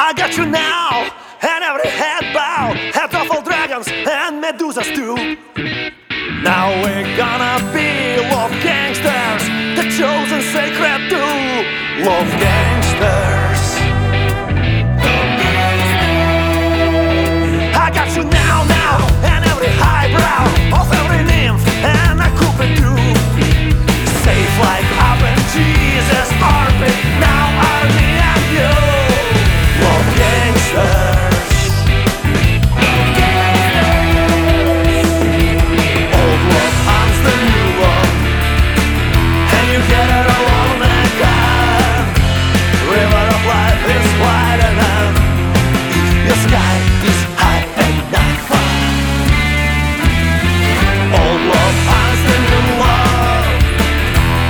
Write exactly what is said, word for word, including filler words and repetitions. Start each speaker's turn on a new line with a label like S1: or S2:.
S1: I got you now, and every head bow, heads of all dragons and Medusas too. Now we're gonna be love gangsters, the chosen sacred two. Love